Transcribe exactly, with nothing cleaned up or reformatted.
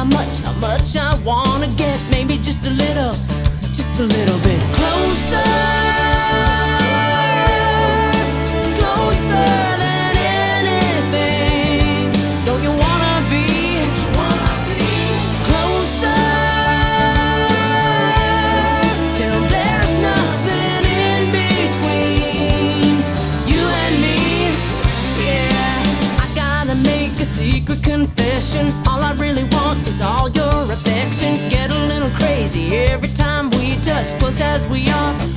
how much, how much I wanna get. Maybe just a little, just a little bit closer, closer than anything. Don't you wanna be closer till there's nothing in between you and me? Yeah, I gotta make a secret confession. All I really want is all your affection. Get a little crazy every time we touch, close as we are.